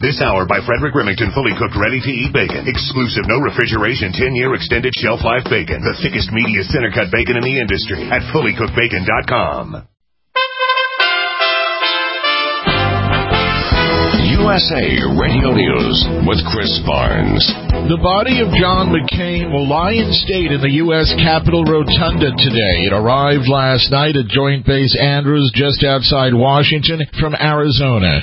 This hour by Frederick Remington, fully cooked, ready-to-eat bacon. Exclusive, no refrigeration, 10-year extended shelf life bacon. The thickest, meatiest, center-cut bacon in the industry at fullycookedbacon.com. USA Radio News with Chris Barnes. The body of John McCain will lie in state in the U.S. Capitol Rotunda today. It arrived last night at Joint Base Andrews just outside Washington from Arizona.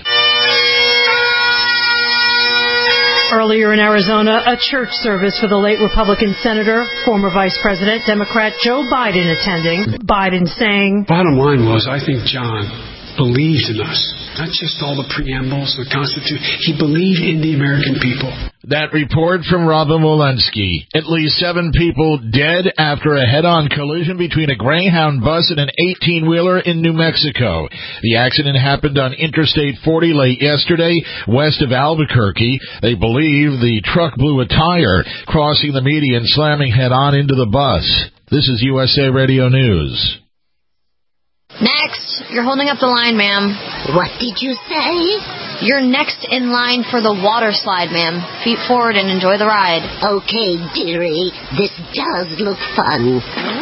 Earlier in Arizona, a church service for the late Republican Senator, former Vice President, Democrat Joe Biden attending. Biden saying, "Bottom line was, I think John believed in us. Not just all the preambles, the Constitution. He believed in the American people." That report from Robin Walensky. At least 7 people dead after a head-on collision between a Greyhound bus and an 18-wheeler in New Mexico. The accident happened on Interstate 40 late yesterday, west of Albuquerque. They believe the truck blew a tire, crossing the median, slamming head-on into the bus. This is USA Radio News. Next. You're holding up the line, ma'am. What did you say? You're next in line for the water slide, ma'am. Feet forward and enjoy the ride. Okay, dearie. This does look fun.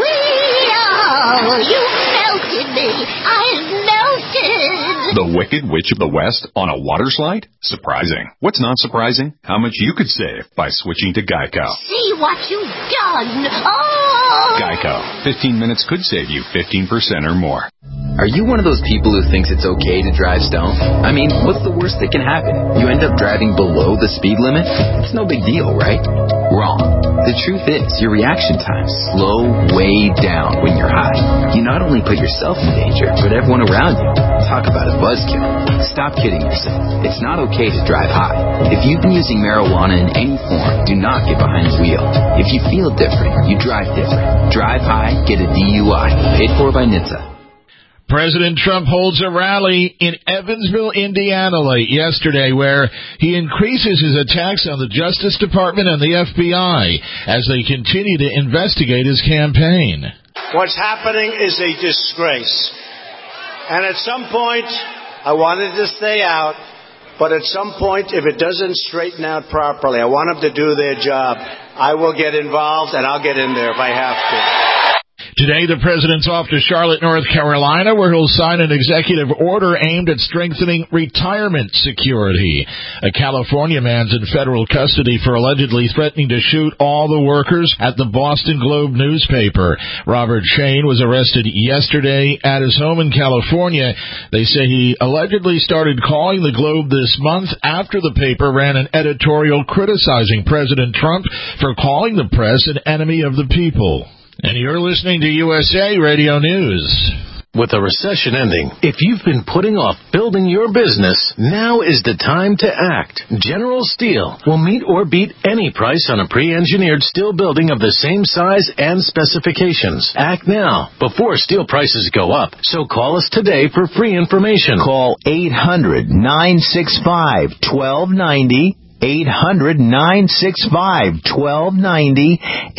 Whee-oh! You melted me. I melted. The Wicked Witch of the West on a water slide? Surprising. What's not surprising? How much you could save by switching to Geico. See what you've done. Oh! Geico. 15 minutes could save you 15% or more. Are you one of those people who thinks it's okay to drive stoned? I mean, what's the worst that can happen? You end up driving below the speed limit? It's no big deal, right? Wrong. The truth is, your reaction times slow way down when you're high. You not only put yourself in danger, but everyone around you. Talk about a buzzkill. Stop kidding yourself. It's not okay to drive high. If you've been using marijuana in any form, do not get behind the wheel. If you feel different, you drive different. Drive high, get a DUI. Paid for by NHTSA. President Trump holds a rally in Evansville, Indiana late yesterday where he increases his attacks on the Justice Department and the FBI as they continue to investigate his campaign. What's happening is a disgrace. And at some point, I wanted to stay out, but at some point, if it doesn't straighten out properly, I want them to do their job. I will get involved, and I'll get in there if I have to. Today, the president's off to Charlotte, North Carolina, where he'll sign an executive order aimed at strengthening retirement security. A California man's in federal custody for allegedly threatening to shoot all the workers at the Boston Globe newspaper. Robert Shane was arrested yesterday at his home in California. They say he allegedly started calling the Globe this month after the paper ran an editorial criticizing President Trump for calling the press an enemy of the people. And you're listening to USA Radio News. With a recession ending, if you've been putting off building your business, now is the time to act. General Steel will meet or beat any price on a pre-engineered steel building of the same size and specifications. Act now, before steel prices go up. So call us today for free information. Call 800-965-1290. 800-965-1290,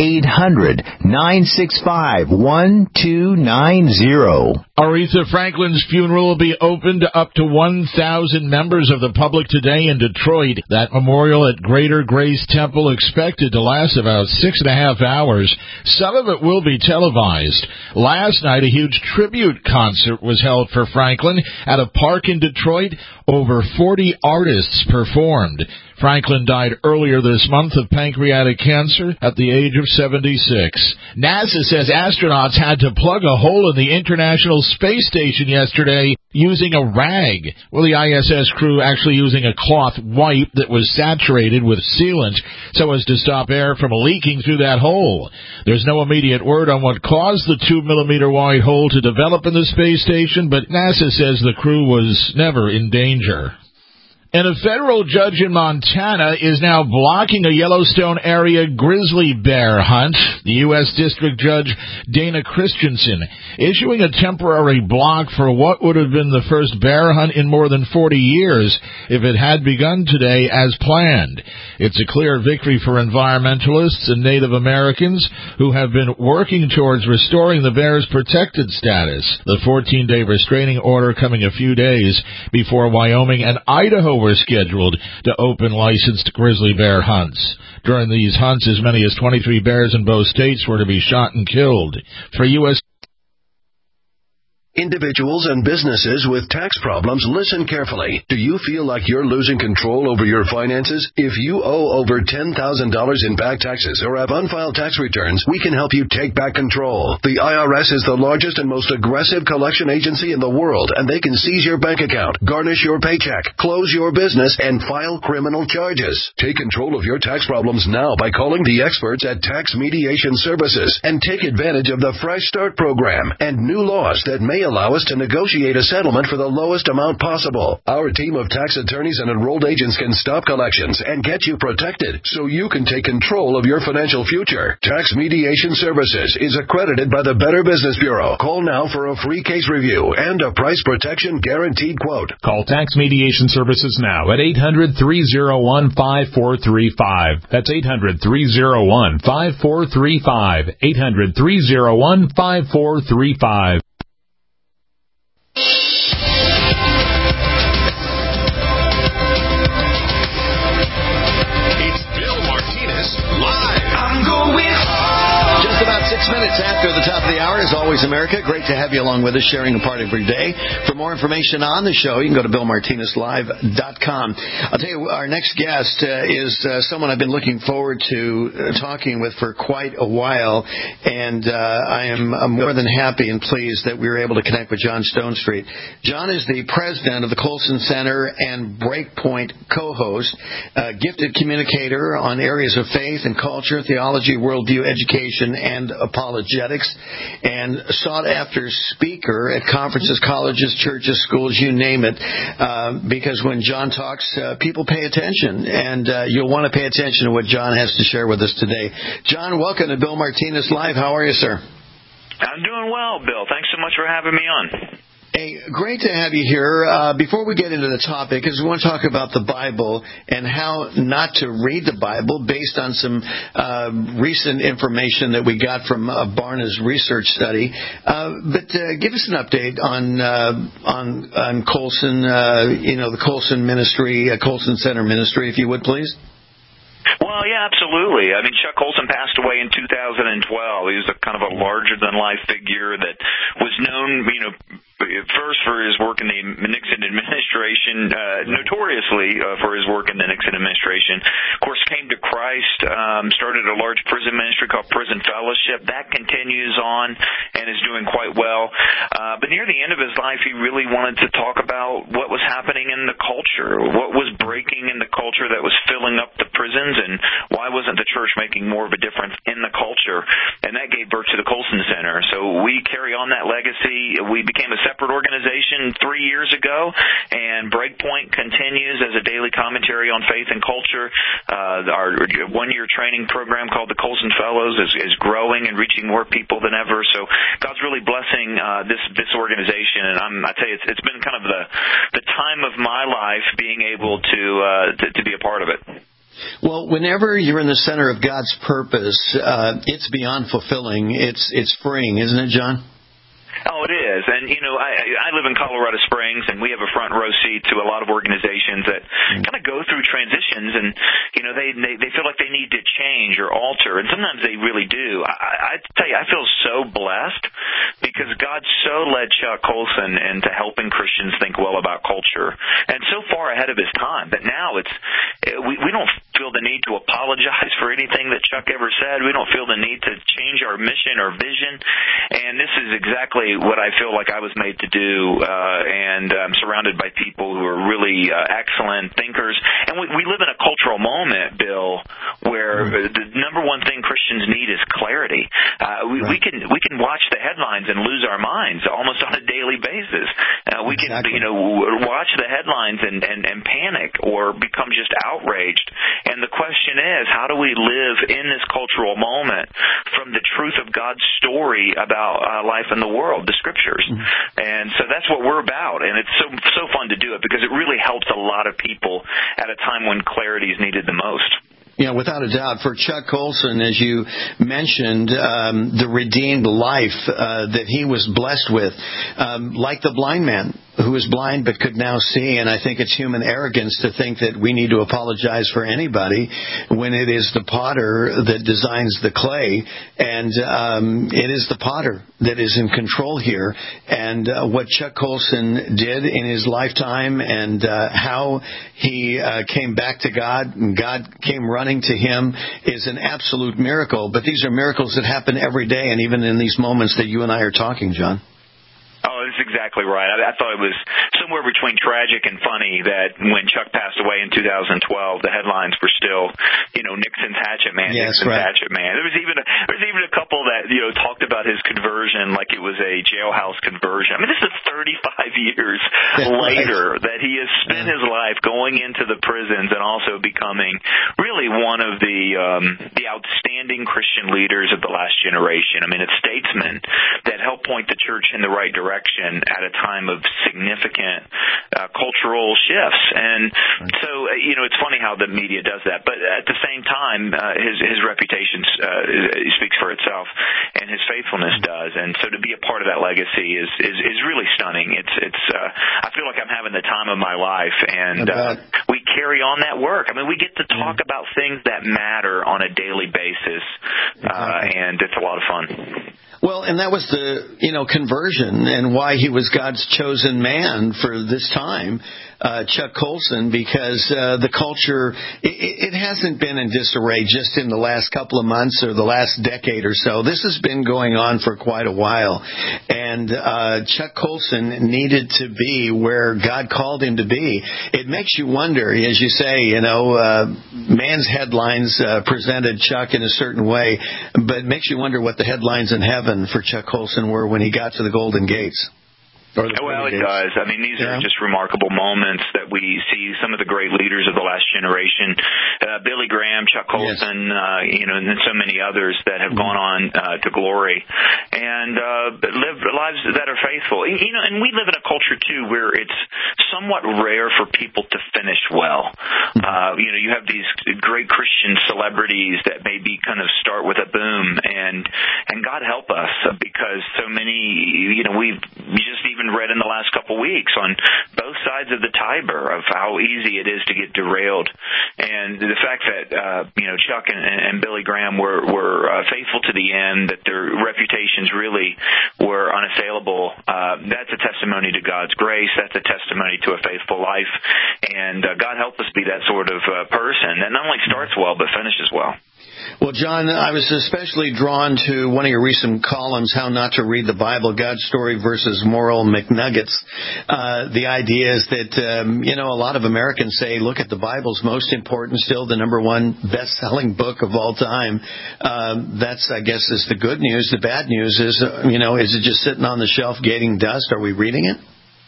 800-965-1290. Aretha Franklin's funeral will be open to up to 1,000 members of the public today in Detroit. That memorial at Greater Grace Temple expected to last about 6.5 hours. Some of it will be televised. Last night, a huge tribute concert was held for Franklin at a park in Detroit. Over 40 artists performed. Franklin died earlier this month of pancreatic cancer at the age of 76. NASA says astronauts had to plug a hole in the International Space Station yesterday using a rag. Well, the ISS crew actually using a cloth wipe that was saturated with sealant so as to stop air from leaking through that hole. There's no immediate word on what caused the 2-millimeter wide hole to develop in the space station, but NASA says the crew was never in danger. And a federal judge in Montana is now blocking a Yellowstone area grizzly bear hunt. The U.S. District Judge Dana Christensen issuing a temporary block for what would have been the first bear hunt in more than 40 years if it had begun today as planned. It's a clear victory for environmentalists and Native Americans who have been working towards restoring the bear's protected status. The 14-day restraining order coming a few days before Wyoming and Idaho were scheduled to open licensed grizzly bear hunts. During these hunts, as many as 23 bears in both states were to be shot and killed. For U.S. Individuals and businesses with tax problems, listen carefully. Do you feel like you're losing control over your finances? If you owe over $10,000 in back taxes or have unfiled tax returns, we can help you take back control. The IRS is the largest and most aggressive collection agency in the world, and they can seize your bank account, garnish your paycheck, close your business, and file criminal charges. Take control of your tax problems now by calling the experts at Tax Mediation Services and take advantage of the Fresh Start program and new laws that may allow us to negotiate a settlement for the lowest amount possible. Our team of tax attorneys and enrolled agents can stop collections and get you protected so you can take control of your financial future. Tax Mediation Services is accredited by the Better Business Bureau. Call now for a free case review and a price protection guaranteed quote. Call Tax Mediation Services now at 800-301-5435. That's 800-301-5435. 800-301-5435. It's Bill Martinez live. I'm going home. Just about 6 minutes after the top of the hour, as always, America. Great to have you along with us, sharing a part of your day. For more information on the show, you can go to BillMartinezLive.com. I'll tell you, our next guest is someone I've been looking forward to talking with for quite a while, and I am more than happy and pleased that we were able to connect with John Stonestreet. John is the president of the Colson Center and Breakpoint co-host, gifted communicator on areas of faith and culture, theology, worldview, education, and apologetics, and sought-after speaker at conferences, colleges, churches, schools, you name it, because when John talks, people pay attention, and you'll want to pay attention to what John has to share with us today. John, welcome to Bill Martinez Live. How are you, sir? I'm doing well, Bill. Thanks so much for having me on. Hey, great to have you here. Before we get into the topic, because we want to talk about the Bible and how not to read the Bible based on some recent information that we got from Barna's research study. But give us an update on Colson, the Colson Ministry, Colson Center Ministry, if you would, please. Well, yeah, absolutely. I mean, Chuck Colson passed away in 2012. He was a kind of a larger-than-life figure that was known, first for his work in the Nixon administration, notoriously for his work in the Nixon administration. Of course, came to Christ, started a large prison ministry called Prison Fellowship. That continues on and is doing quite well. But near the end of his life, he really wanted to talk about what was happening in the culture, what was breaking in the culture that was filling up the prisons, and why wasn't the church making more of a difference in the culture. And that gave birth to the Colson Center. So we carry on that legacy. We became a separate organization 3 years ago, and Breakpoint continues as a daily commentary on faith and culture. Our one-year training program called the Colson Fellows is growing and reaching more people than ever. So God's really blessing this organization, and I tell you, it's been kind of the time of my life being able to be a part of it. Well, whenever you're in the center of God's purpose, it's beyond fulfilling. It's freeing, isn't it, John? Oh, it is. And, I live in Colorado Springs, and we have a front row seat to a lot of organizations that kind of go through transitions, and, they feel like they need to change or alter, and sometimes they really do. I tell you, I feel so blessed because God so led Chuck Colson into helping Christians think well about culture, and so far ahead of his time that now we don't feel the need to apologize for anything that Chuck ever said. We don't feel the need to change our mission or vision, and this is exactly what I feel like I was made to do, and I'm surrounded by people who are really excellent thinkers. And we live in a cultural moment, Bill, where the number one thing Christians need is clarity. We can watch the headlines and lose our minds almost on a daily basis. We can watch the headlines and panic or become just outraged. And the question is, how do we live in this cultural moment from the truth of God's story about life in the world, the Scriptures? And so that's what we're about, and it's so fun to do it because it really helps a lot of people at a time when clarity is needed the most. Yeah, without a doubt. For Chuck Colson, as you mentioned, the redeemed life that he was blessed with, like the blind man, who was blind but could now see, and I think it's human arrogance to think that we need to apologize for anybody when it is the potter that designs the clay, and it is the potter that is in control here. And what Chuck Colson did in his lifetime, and how he came back to God, and God came running to him, is an absolute miracle. But these are miracles that happen every day, and even in these moments that you and I are talking, John. Oh, that's exactly right. I thought it was somewhere between tragic and funny that when Chuck passed away in 2012, the headlines were still, Nixon's hatchet man, yes, Nixon's right. hatchet man. There was even a couple that, talked about his conversion like it was a jailhouse conversion. I mean, this is 35 years later that he has spent his life going into the prisons and also becoming really one of the outstanding Christian leaders of the last generation. I mean, it's statesmen that help point the church in the right direction at a time of significant cultural shifts. And so, it's funny how the media does that. But at the same time, his reputation speaks for itself, and his faithfulness does. And so to be a part of that legacy is really stunning. It's I feel like I'm having the time of my life, and we carry on that work. I mean, we get to talk about things that matter on a daily basis, and it's a lot of fun. Well, and that was the, conversion and why he was God's chosen man for this time, Chuck Colson, because the culture, it hasn't been in disarray just in the last couple of months or the last decade or so. This has been going on for quite a while. And Chuck Colson needed to be where God called him to be. It makes you wonder, as you say, man's headlines presented Chuck in a certain way, but it makes you wonder what the headlines in heaven for Chuck Colson were when he got to the Golden Gates. Well, it does. I mean, these are just remarkable moments that we see some of the great leaders of the last generation, Billy Graham, Chuck Colson, and so many others that have gone on to glory and live lives that are faithful. And we live in a culture, too, where it's somewhat rare for people to finish well. You have these great Christian celebrities that maybe kind of start with a boom, and God help us, because so many, we've just even read in the last couple of weeks on both sides of the Tiber of how easy it is to get derailed. And the fact that, Chuck and Billy Graham were faithful to the end, that their reputations really were unassailable, that's a testimony to God's grace. That's a testimony to a faithful life. And God help us be that sort of person that not only starts well, but finishes well. Well, John, I was especially drawn to one of your recent columns, How Not to Read the Bible, God's Story versus Moral McNuggets. The idea is that, a lot of Americans say, look, at the Bible's most important, still the number one best-selling book of all time. That's, I guess, is the good news. The bad news is, is it just sitting on the shelf gating dust? Are we reading it?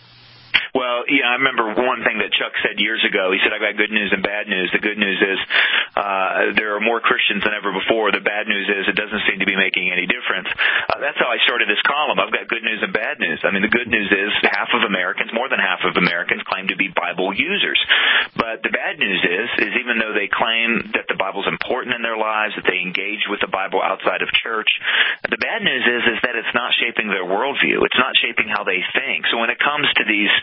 Well, I remember one thing that Chuck said years ago. He said, I've got good news and bad news. The good news is there are more Christians than ever before. The bad news is it doesn't seem to be making any difference. That's how I started this column. I've got good news and bad news. I mean, the good news is more than half of Americans claim to be Bible users. But the bad news is even though they claim that the Bible's important in their lives, that they engage with the Bible outside of church, the bad news is that it's not shaping their worldview. It's not shaping how they think. So when it comes to these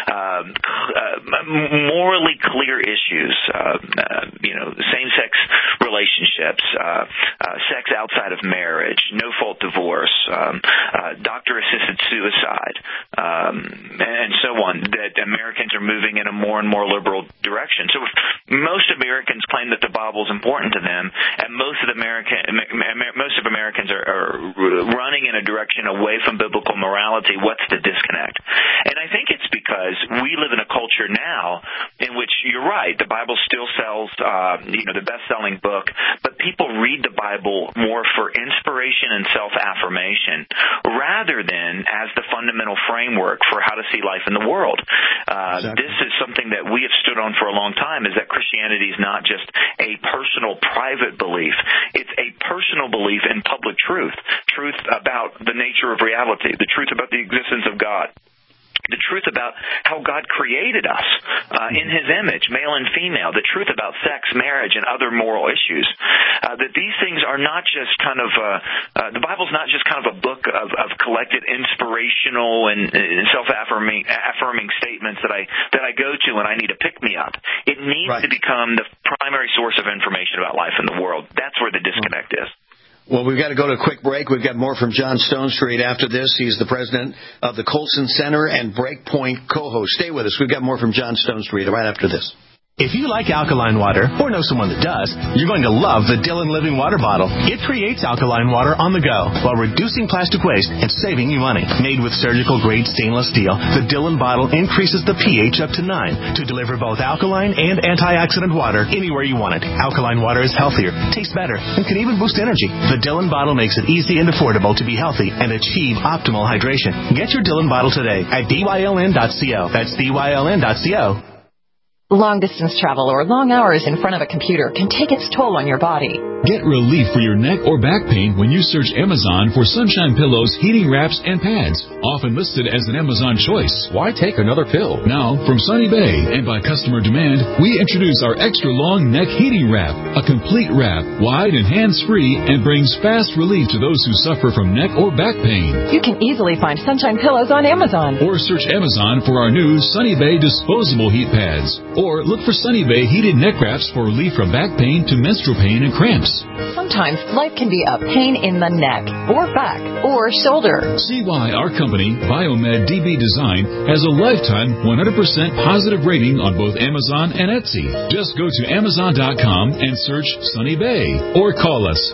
morally clear issues, same-sex relationships, sex outside of marriage, no-fault divorce, doctor-assisted suicide, and so on, that Americans are moving in a more and more liberal direction. So if most Americans claim that the Bible is important to them, and most of Americans are running in a direction away from biblical morality, what's the disconnect? And I think it's because we live in a culture now in which, you're right, the Bible still sells, the best-selling book, but people read the Bible more for inspiration and self-affirmation rather than as the fundamental framework for how to see life in the world. Exactly. This is something that we have stood on for a long time, is that Christianity is not just a personal, private belief. It's a personal belief in public truth about the nature of reality, the truth about the existence of God. the truth about how God created us in His image, male and female, the truth about sex, marriage, and other moral issues. That these things are not just kind of the Bible's not just kind of a book of collected inspirational and self-affirming statements that I go to when I need a pick-me-up. It needs to become the primary source of information about life in the world. That's where the disconnect is. Well, we've got to go to a quick break. We've got more from John Stonestreet after this. He's the president of the Colson Center and Breakpoint co-host. Stay with us. We've got more from John Stonestreet right after this. If you like alkaline water, or know someone that does, you're going to love the Dillon Living Water Bottle. It creates alkaline water on the go while reducing plastic waste and saving you money. Made with surgical-grade stainless steel, the Dillon bottle increases the pH up to 9 to deliver both alkaline and antioxidant water anywhere you want it. Alkaline water is healthier, tastes better, and can even boost energy. The Dillon bottle makes it easy and affordable to be healthy and achieve optimal hydration. Get your Dillon bottle today at dyln.co. That's dyln.co. Long-distance travel or long hours in front of a computer can take its toll on your body. Get relief for your neck or back pain when you search Amazon for Sunshine Pillows, heating wraps, and pads. Often listed as an Amazon choice. Why take another pill? Now, from Sunny Bay and by customer demand, we introduce our extra long neck heating wrap. A complete wrap, wide and hands-free, and brings fast relief to those who suffer from neck or back pain. You can easily find Sunshine Pillows on Amazon. Or search Amazon for our new Sunny Bay disposable heat pads. Or look for Sunny Bay heated neck wraps for relief from back pain to menstrual pain and cramps. Sometimes life can be a pain in the neck, or back, or shoulder. See why our company, Biomed DB Design, has a lifetime 100% positive rating on both Amazon and Etsy. Just go to Amazon.com and search Sunny Bay. Or call us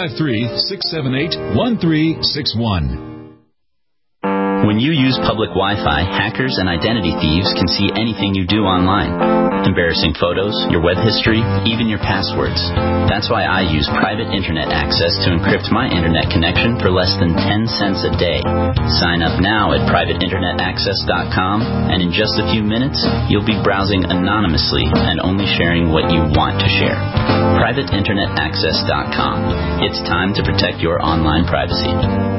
253-678-1361. When you use public Wi-Fi, hackers and identity thieves can see anything you do online. Embarrassing photos, your web history, even your passwords. That's why I use private internet access to encrypt my internet connection for less than 10 cents a day. Sign up now at privateinternetaccess.com, and in just a few minutes, you'll be browsing anonymously and only sharing what you want to share. privateinternetaccess.com. It's time to protect your online privacy.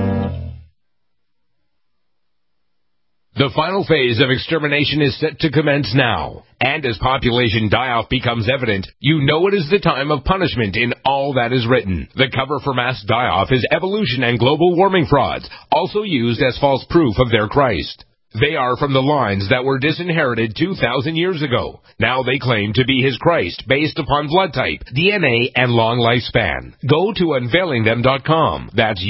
The final phase of extermination is set to commence now. And as population die-off becomes evident, you know it is the time of punishment in all that is written. The cover for mass die-off is evolution and global warming frauds, also used as false proof of their Christ. They are from the lines that were disinherited 2,000 years ago. Now they claim to be his Christ based upon blood type, DNA, and long lifespan. Go to unveilingthem.com. That's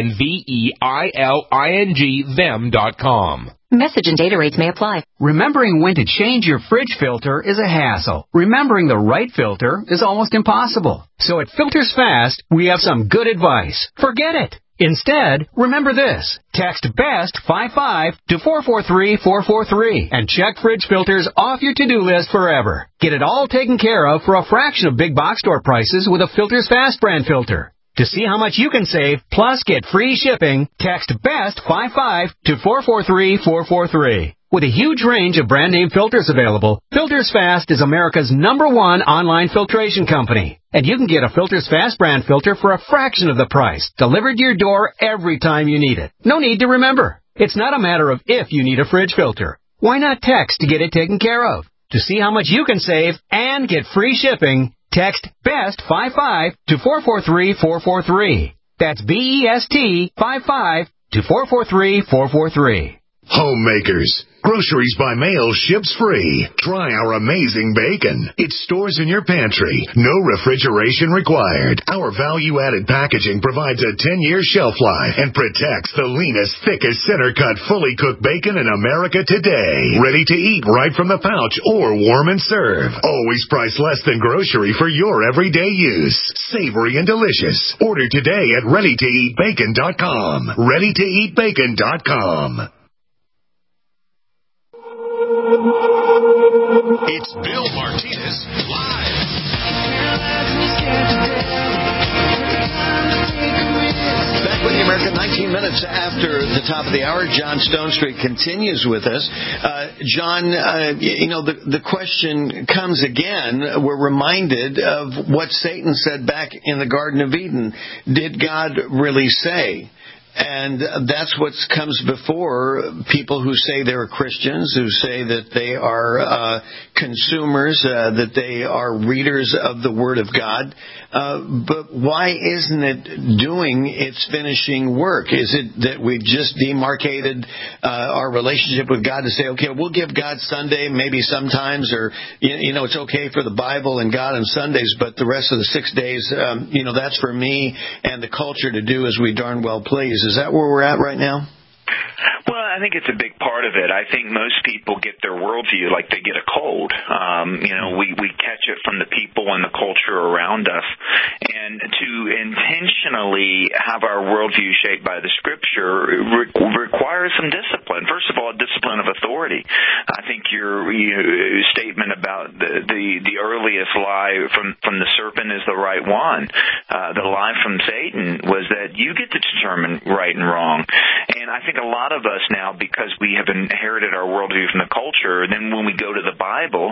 UNVEILING them.com. Message and data rates may apply. Remembering when to change your fridge filter is a hassle. Remembering the right filter is almost impossible. So at Filters Fast, we have some good advice. Forget it. Instead, remember this. Text BEST 55 to 443-443 and check fridge filters off your to-do list forever. Get it all taken care of for a fraction of big box store prices with a Filters Fast brand filter. To see how much you can save, plus get free shipping, text BEST 55 to 443-443. With a huge range of brand-name filters available, Filters Fast is America's #1 online filtration company. And you can get a Filters Fast brand filter for a fraction of the price, delivered to your door every time you need it. No need to remember. It's not a matter of if you need a fridge filter. Why not text to get it taken care of? To see how much you can save and get free shipping, text BEST 55 to 443-443. That's BEST 55 to 443-443. Homemakers. Groceries by mail ships free. Try our amazing bacon. It stores in your pantry. No refrigeration required. Our value-added packaging provides a 10-year shelf life and protects the leanest, thickest center-cut, fully cooked bacon in America today. Ready to eat right from the pouch or warm and serve. Always priced less than grocery for your everyday use. Savory and delicious. Order today at ReadyToEatBacon.com. ReadyToEatBacon.com. It's Bill Martinez live. Back with the America, 19 minutes after the top of the hour. John Stonestreet continues with us. John, the question comes again. We're reminded of what Satan said back in the Garden of Eden. Did God really say? And that's what comes before people who say they're Christians, who say that they are consumers, that they are readers of the Word of God. But why isn't it doing its finishing work? Is it that we've just demarcated our relationship with God to say, okay, we'll give God Sunday maybe sometimes, or, it's okay for the Bible and God on Sundays, but the rest of the 6 days, that's for me and the culture to do as we darn well please. Is that where we're at right now? Well, I think it's a big part of it. I think most people get their worldview like they get a cold. We catch it from the people and the culture around us. And to intentionally have our worldview shaped by the Scripture requires some discipline. First of all, discipline of authority. I think your statement about the earliest lie from the serpent is the right one. The lie from Satan was that you get to determine right and wrong. And I think a lot of us now, because we have inherited our worldview from the culture, then when we go to the Bible,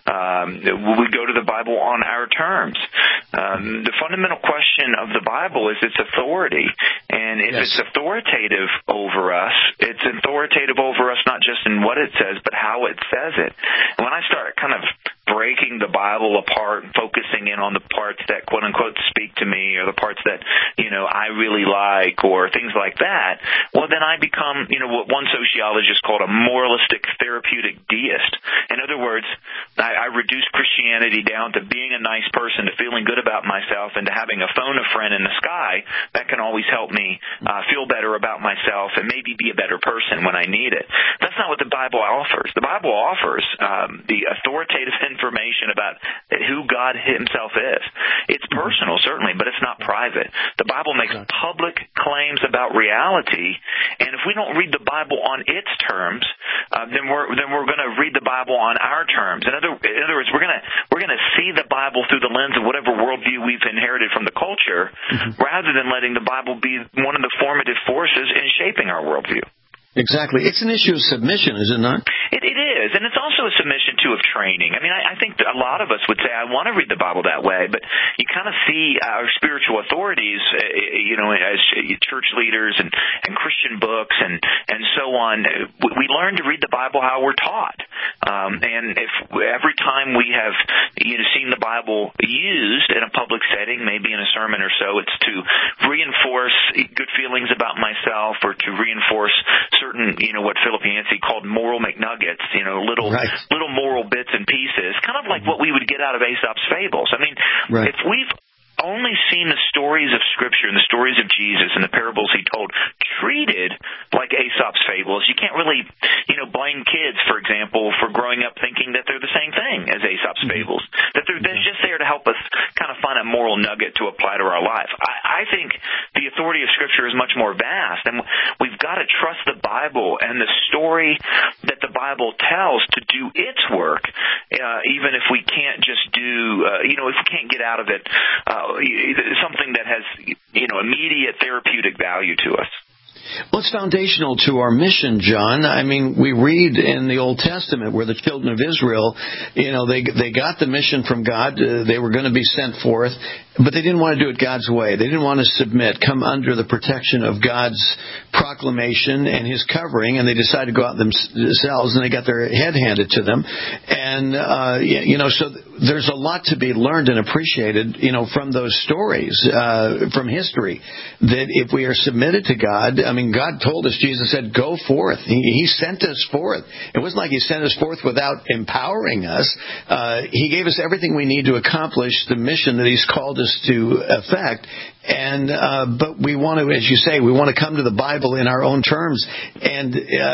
we go to the Bible on our terms. The fundamental question of the Bible is its authority. And if it's authoritative over us, it's authoritative over us not just in what it says, but how it says it. And when I start kind of breaking the Bible apart and focusing in on the parts that, quote-unquote, speak to me, or the parts that, I really like, or things like that, well, then I become, what one sociologist called a moralistic therapeutic deist. In other words, I reduce Christianity down to being a nice person, to feeling good about myself, and to having a phone a friend in the sky that can always help me feel better about myself and maybe be a better person when I need it. That's not what the Bible offers. The Bible offers the authoritative information about who God himself is. It's personal, certainly, but it's not private. The Bible makes public claims about reality, and if we don't read the Bible on its terms, then we're going to read the Bible on our terms. In other words, we're going to see the Bible through the lens of whatever worldview we've inherited from the culture, rather than letting the Bible be one of the formative forces in shaping our worldview. Exactly. It's an issue of submission, is it not? It is, and it's also a submission, too, of training. I mean, I think a lot of us would say, I want to read the Bible that way, but you kind of see our spiritual authorities, as church leaders and Christian books and so on. We learn to read the Bible how we're taught. And if every time we have seen the Bible used in a public setting, maybe in a sermon or so, it's to reinforce good feelings about myself, or to reinforce certain, what Philip Yancey called moral McNuggets, little moral bits and pieces, kind of like what we would get out of Aesop's fables. I mean, if we've only seen the stories of Scripture and the stories of Jesus and the parables he told treated like Aesop's fables, you can't really, blame kids, for example, for growing up thinking that they're the same thing as Aesop's fables, that they're just there to help us kind of find a moral nugget to apply to our life. I think the authority of Scripture is much more vast, and we've got to trust the Bible and the story that the Bible tells to do its work, even if we can't just do, if we can't get out of it something that has, immediate therapeutic value to us. Well, it's foundational to our mission, John. I mean, we read in the Old Testament where the children of Israel, they got the mission from God. They were going to be sent forth, but they didn't want to do it God's way. They didn't want to submit, come under the protection of God's proclamation and His covering, and they decided to go out themselves, and they got their head handed to them. And, so there's a lot to be learned and appreciated, from those stories, from history, that if we are submitted to God, I mean, God told us, Jesus said, go forth. He sent us forth. It wasn't like He sent us forth without empowering us. He gave us everything we need to accomplish the mission that He's called us to effect. And but we want to, as you say, we want to come to the Bible in our own terms. And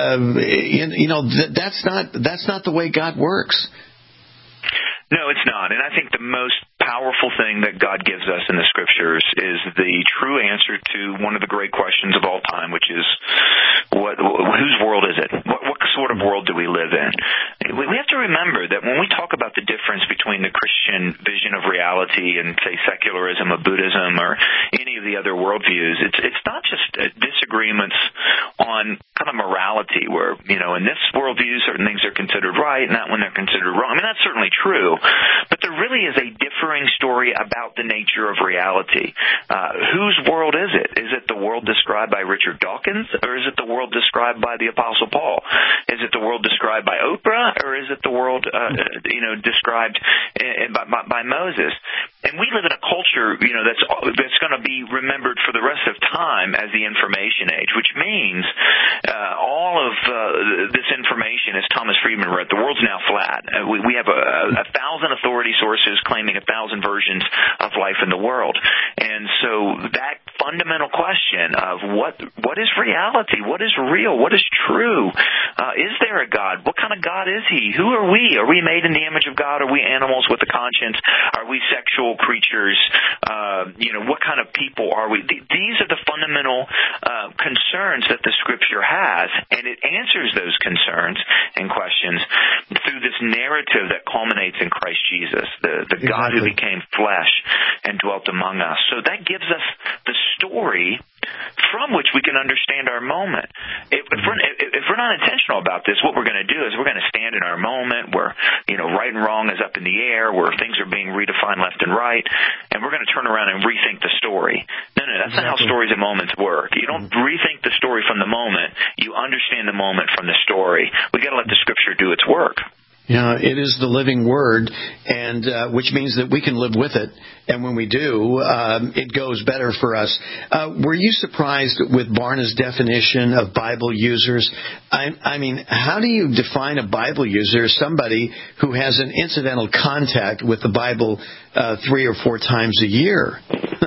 that's not the way God works. No, it's not. And I think the most powerful thing that God gives us in the Scriptures is the true answer to one of the great questions of all time, which is, whose world is it? What sort of world do we live in? we have to remember that when we talk about the difference between the Christian vision of reality and, say, secularism or Buddhism or any of the other worldviews, it's not just disagreements on kind of morality where, in this worldview certain things are considered right and that one they're considered wrong. I mean, that's certainly true, but there really is a differing story about the nature of reality. Whose world is it? Is it the world described by Richard Dawkins, or is it the world described by the Apostle Paul? Is it the world described by Oprah, or is it the world, described by Moses? And we live in a culture, that's going to be remembered for the rest of time as the information age, which means all of this information, as Thomas Friedman wrote, the world's now flat. We have 1,000 authority sources claiming 1,000 versions of life in the world. And so that fundamental question of what is reality? What is real? What is true? Is there a God? What kind of God is He? Who are we? Are we made in the image of God? Are we animals with a conscience? Are we sexual creatures? What kind of people are we? These are the fundamental concerns that the Scripture has, and it answers those concerns and questions through this narrative that culminates in Christ Jesus, the God who became flesh and dwelt among us. So that gives us the story from which we can understand our moment. If we're not intentional about this, what we're going to do is we're going to stand in our moment where, right and wrong is up in the air, where things are being redefined left and right, and we're going to turn around and rethink the story. No, that's not how stories and moments work. You don't rethink the story from the moment. You understand the moment from the story. We got to let the Scripture do its work. Yeah, it is the living Word, and which means that we can live with it. And when we do, it goes better for us. Were you surprised with Barna's definition of Bible users? I mean, how do you define a Bible user as somebody who has an incidental contact with the Bible 3 or 4 times a year?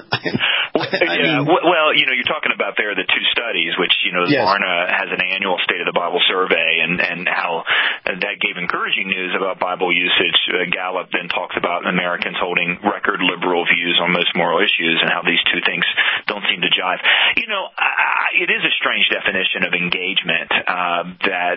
You're talking about there the 2 studies, which, Barna has an annual State of the Bible survey, and how that gave encouraging news about Bible usage. Gallup then talks about Americans holding record liberal views on most moral issues and how these two things don't seem to jive. It is a strange definition of engagement that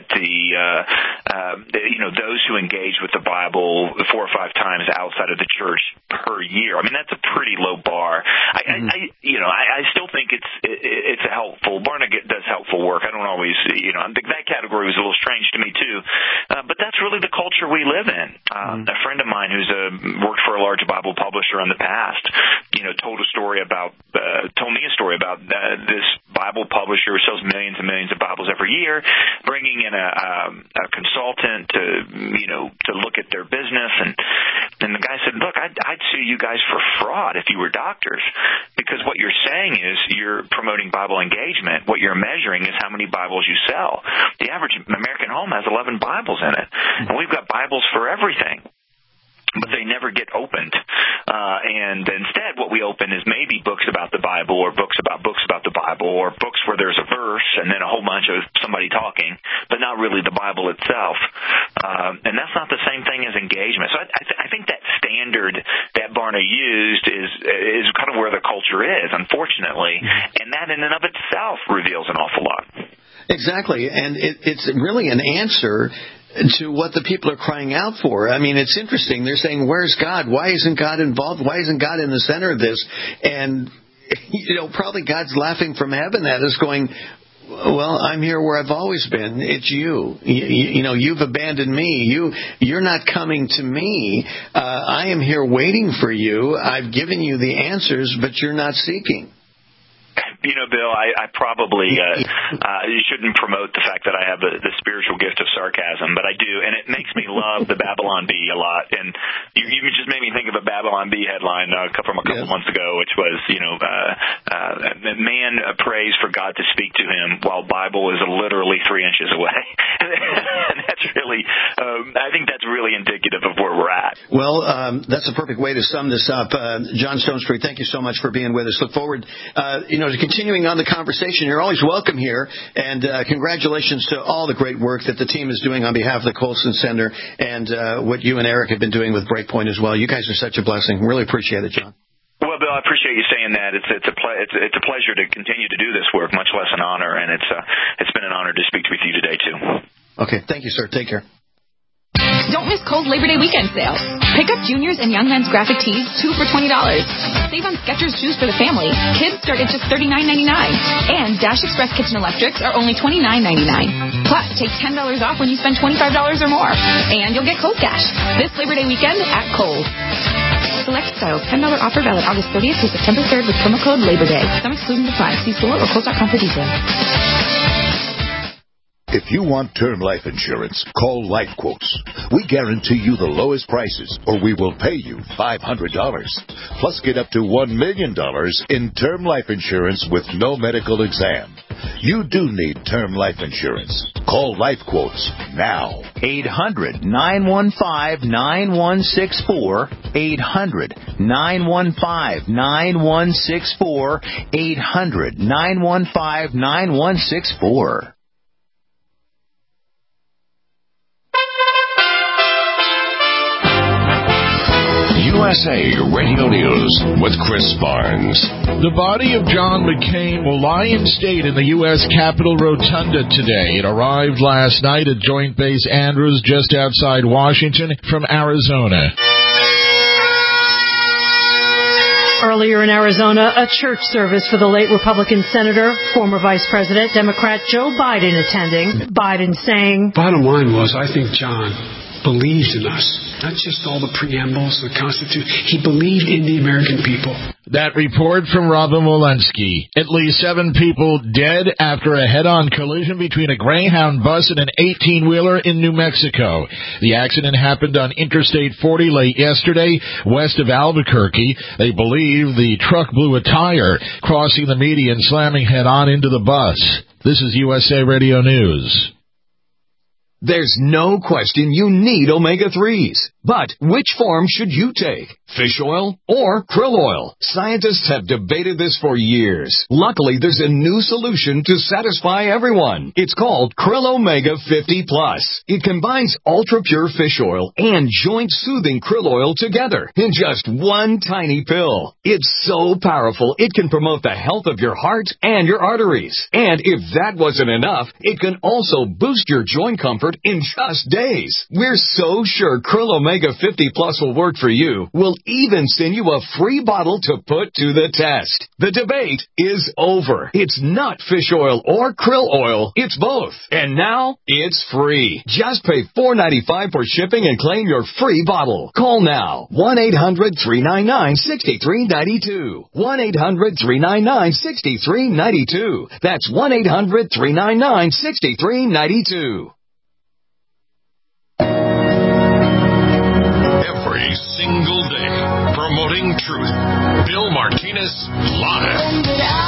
those who engage with the Bible 4 or 5 times outside of the church per year. I mean, that's a pretty low bar. I still think it's a helpful. Barna does helpful work. I don't always, that category was a little strange to me too. But that's really the culture we live in. A friend of mine who's worked for a large Bible publisher in the past, told me a story about this Bible publisher who sells millions and millions of Bibles every year, bringing in a consultant to look at their business, and the guy said, "Look, I'd sue you guys for fraud if you were doctors, because what you're saying is you're promoting Bible engagement. What you're measuring is how many Bibles you sell. The average American home has 11 Bibles in it, and we've got Bibles for everything. But they never get opened. And instead what we open is maybe books about the Bible, or books about the Bible, or books where there's a verse and then a whole bunch of somebody talking, but not really the Bible itself. And that's not the same thing as engagement. So I think that standard that Barna used is kind of where the culture is, unfortunately. And that in and of itself reveals an awful lot. Exactly. And it's really an answer to what the people are crying out for. I mean, it's interesting. They're saying, where's God? Why isn't God involved? Why isn't God in the center of this? And, probably God's laughing from heaven at us going, well, I'm here where I've always been. It's you. You've abandoned me. You're not coming to me. I am here waiting for you. I've given you the answers, but you're not seeking. Bill, I probably shouldn't promote the fact that I have the spiritual gift of sarcasm, but I do, and it makes me love the Babylon Bee a lot. And you just made me think of a Babylon Bee headline from a couple months ago, which was, man prays for God to speak to him while Bible is literally 3 inches away. And that's really, I think that's really indicative of where we're at. Well, that's a perfect way to sum this up. John Stonestreet, thank you so much for being with us. Look forward, to continuing on the conversation. You're always welcome here, and congratulations to all the great work that the team is doing on behalf of the Colson Center, and what you and Eric have been doing with Breakpoint as well. You guys are such a blessing. Really appreciate it, John. Well, Bill, I appreciate you saying that. It's a pleasure to continue to do this work, much less an honor, and it's been an honor to speak with you today too. Okay, thank you, sir. Take care. Don't miss Kohl's Labor Day weekend sale. Pick up juniors and young men's graphic tees, 2 for $20. Save on Skechers shoes for the family. Kids start at just $39.99. And Dash Express Kitchen Electrics are only $29.99. Plus, take $10 off when you spend $25 or more. And you'll get Kohl's Cash this Labor Day weekend at Kohl's. Select styles, $10 offer valid August 30th through September 3rd with promo code Labor Day. Some exclusions apply. See store or Kohl's.com for details. If you want term life insurance, call Life Quotes. We guarantee you the lowest prices, or we will pay you $500. Plus, get up to $1 million in term life insurance with no medical exam. You do need term life insurance. Call Life Quotes now. 800-915-9164. 800-915-9164. 800-915-9164. USA Radio News with Chris Barnes. The body of John McCain will lie in state in the U.S. Capitol Rotunda today. It arrived last night at Joint Base Andrews just outside Washington from Arizona. Earlier in Arizona, a church service for the late Republican Senator, former Vice President, Democrat Joe Biden attending. Biden saying, "Bottom line was, I think John believed in us. Not just all the preambles, the Constitution. He believed in the American people." That report from Robin Walensky. At least 7 people dead after a head-on collision between a Greyhound bus and an 18-wheeler in New Mexico. The accident happened on Interstate 40 late yesterday, west of Albuquerque. They believe the truck blew a tire, crossing the median, slamming head-on into the bus. This is USA Radio News. There's no question you need omega-3s. But which form should you take? Fish oil or krill oil? Scientists have debated this for years. Luckily, there's a new solution to satisfy everyone. It's called Krill Omega 50 Plus. It combines ultra-pure fish oil and joint-soothing krill oil together in just one tiny pill. It's so powerful, it can promote the health of your heart and your arteries. And if that wasn't enough, it can also boost your joint comfort in just days. We're so sure Krill Omega 50 Plus will work for you. We'll even send you a free bottle to put to the test. The debate is over. It's not fish oil or krill oil. It's both. And now, it's free. Just pay $4.95 for shipping and claim your free bottle. Call now. 1-800-399-6392. 1-800-399-6392. That's 1-800-399-6392. Every single day, promoting truth. Bill Martinez Live.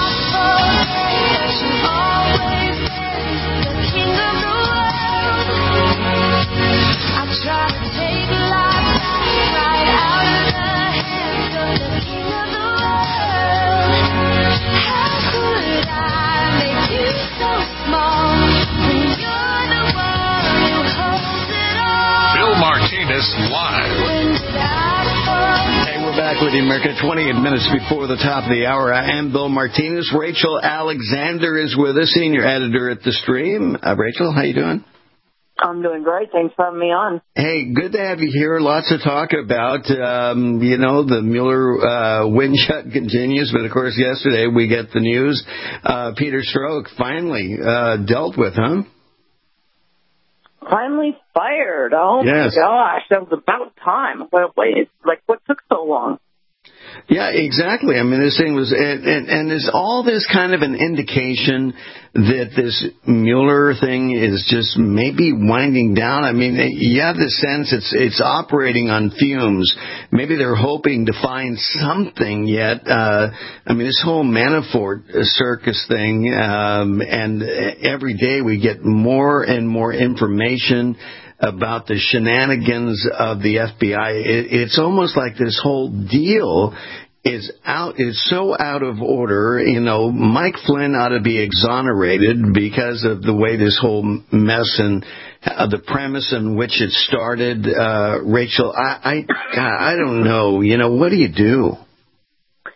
Bill Martinez Live. Hey, we're back with you, America. 28 minutes before the top of the hour. I am Bill Martinez. Rachel Alexander is with us, senior editor at The Stream. Rachel, how you doing? I'm doing great. Thanks for having me on. Hey, good to have you here. Lots to talk about. The Mueller wind shut continues, but of course yesterday we get the news. Peter Strzok finally dealt with, huh? Finally fired. Oh, yes. My gosh. That was about time. But wait, what took so long? Yeah, exactly. I mean, this thing was, and is all this kind of an indication that this Mueller thing is just maybe winding down? I mean, you have the sense it's operating on fumes. Maybe they're hoping to find something yet. I mean, this whole Manafort circus thing, and every day we get more and more information about the shenanigans of the FBI. It's almost like this whole deal is so out of order. You know, Mike Flynn ought to be exonerated because of the way this whole mess and the premise in which it started. Rachel, I don't know. You know, what do you do?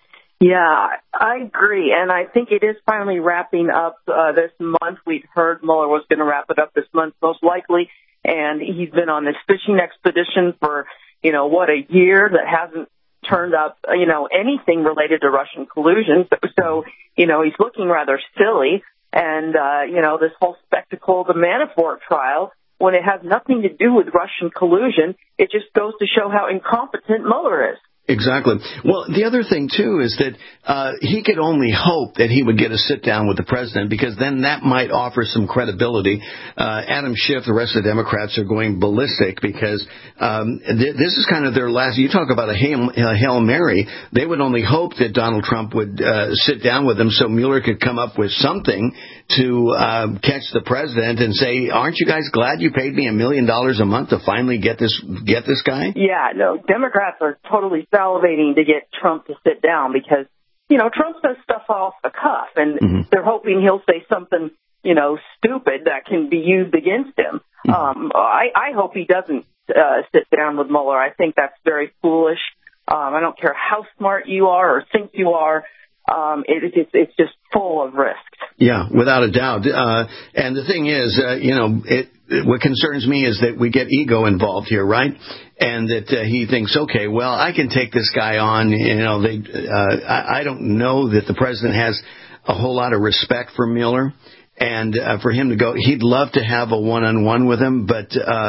Yeah, I agree. And I think it is finally wrapping up this month. We'd heard Mueller was going to wrap it up this month, most likely. And he's been on this fishing expedition for, a year that hasn't turned up, anything related to Russian collusion. So, he's looking rather silly. And, this whole spectacle, the Manafort trial, when it has nothing to do with Russian collusion, it just goes to show how incompetent Mueller is. Exactly. Well, the other thing, too, is that he could only hope that he would get a sit-down with the president, because then that might offer some credibility. Adam Schiff, the rest of the Democrats are going ballistic because this is kind of their last. You talk about a Hail Mary. They would only hope that Donald Trump would sit down with them so Mueller could come up with something to catch the president and say, aren't you guys glad you paid me $1 million a month to finally get this guy? Yeah, no, Democrats are totally salivating to get Trump to sit down because, Trump says stuff off the cuff, and they're hoping he'll say something, stupid that can be used against him. I hope he doesn't sit down with Mueller. I think that's very foolish. I don't care how smart you are or think you are. It's just full of risks. Yeah, without a doubt. And the thing is, what concerns me is that we get ego involved here, right? And that he thinks, okay, well, I can take this guy on. I don't know that the president has a whole lot of respect for Mueller. And for him to go, he'd love to have a one-on-one with him. But,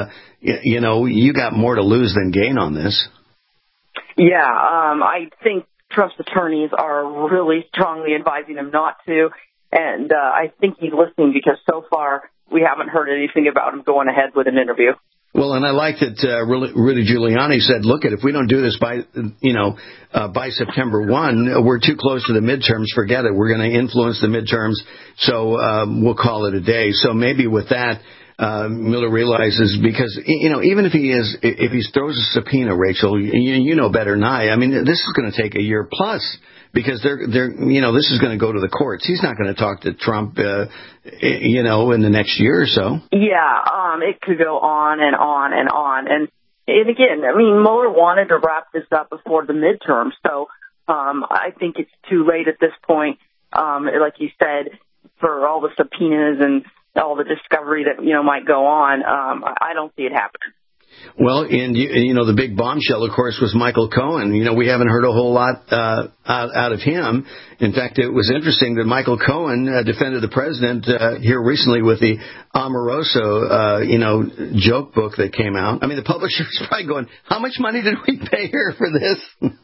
you got more to lose than gain on this. Yeah, I think Trump's attorneys are really strongly advising him not to. And I think he's listening because so far we haven't heard anything about him going ahead with an interview. Well, and I like that Rudy Giuliani said, look, if we don't do this by September 1, we're too close to the midterms. Forget it. We're going to influence the midterms. So we'll call it a day. So maybe with that, Mueller realizes, because, even if he throws a subpoena, Rachel, you know better than I mean, this is going to take a year plus, because this is going to go to the courts. He's not going to talk to Trump, in the next year or so. Yeah, it could go on and on and on. And again, Mueller wanted to wrap this up before the midterm. So, I think it's too late at this point. Like you said, for all the subpoenas and all the discovery that, might go on, I don't see it happening. Well, and the big bombshell, of course, was Michael Cohen. We haven't heard a whole lot out of him. In fact, it was interesting that Michael Cohen defended the president here recently with the Omaroso, joke book that came out. The publisher's probably going, how much money did we pay her for this?